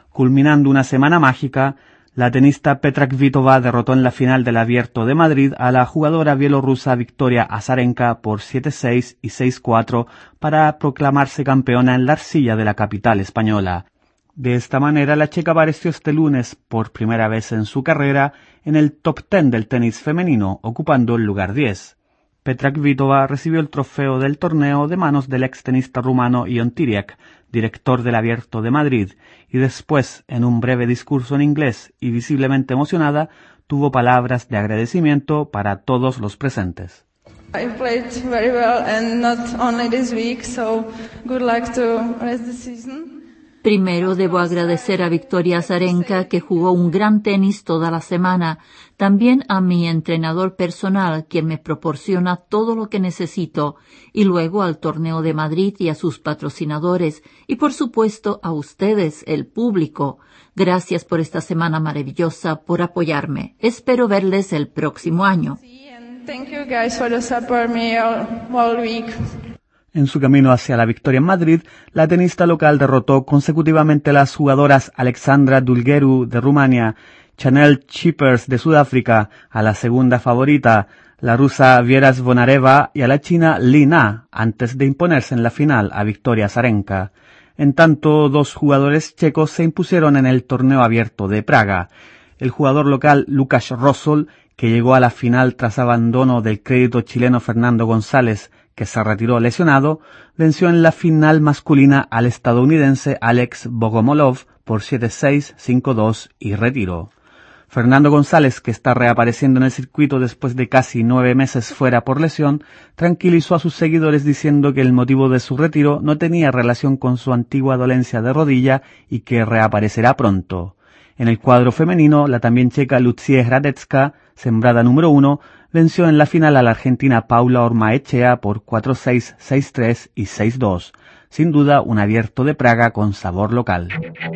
Culminando una semana mágica, la tenista Petra Kvitova derrotó en la final del Abierto de Madrid a la jugadora bielorrusa Victoria Azarenka por 7-6 y 6-4 para proclamarse campeona en la arcilla de la capital española. De esta manera, la checa apareció este lunes, por primera vez en su carrera, en el top 10 del tenis femenino, ocupando el lugar 10. Petra Kvitova recibió el trofeo del torneo de manos del extenista rumano Ion Tiriac, director del Abierto de Madrid, y después, en un breve discurso en inglés y visiblemente emocionada, tuvo palabras de agradecimiento para todos los presentes. I played very well and not only this week, so good luck to rest the season. Primero debo agradecer a Victoria Azarenka, que jugó un gran tenis toda la semana. También a mi entrenador personal, quien me proporciona todo lo que necesito. Y luego al Torneo de Madrid y a sus patrocinadores. Y por supuesto a ustedes, el público. Gracias por esta semana maravillosa, por apoyarme. Espero verles el próximo año. Thank you guys for the support me all week. En su camino hacia la victoria en Madrid, la tenista local derrotó consecutivamente a las jugadoras Alexandra Dulgeru de Rumania, Chanel Chippers de Sudáfrica, a la segunda favorita, la rusa Viera Zvonareva, y a la china Li Na, antes de imponerse en la final a Victoria Azarenka. En tanto, dos jugadores checos se impusieron en el torneo abierto de Praga. El jugador local Lukáš Rosol, que llegó a la final tras abandono del crédito chileno Fernando González, que se retiró lesionado, venció en la final masculina al estadounidense Alex Bogomolov por 7-6, 5-2 y retiro. Fernando González, que está reapareciendo en el circuito después de casi 9 meses fuera por lesión, tranquilizó a sus seguidores diciendo que el motivo de su retiro no tenía relación con su antigua dolencia de rodilla y que reaparecerá pronto. En el cuadro femenino, la también checa Lucie Hradecka, sembrada número 1, venció en la final a la argentina Paula Ormaechea por 4-6, 6-3 y 6-2. Sin duda, un abierto de Praga con sabor local.